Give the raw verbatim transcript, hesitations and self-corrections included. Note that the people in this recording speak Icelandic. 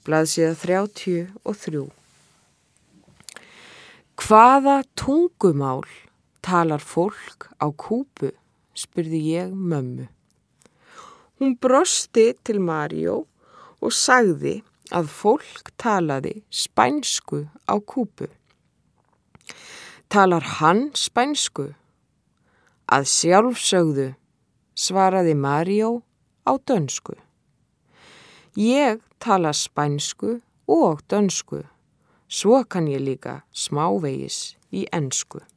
blaðsíða þrjátíu og þrjú. Hvaða tungumál talar fólk á Kúbu, spurði ég mömmu. Hún brosti til Maríó og sagði að fólk talaði spænsku á Kúbu. Talar hann spænsku? Að sjálfsögðu, svaraði Maríó á dönsku. Ég tala spænsku og dönsku, svo kann ég líka smávegis í ensku.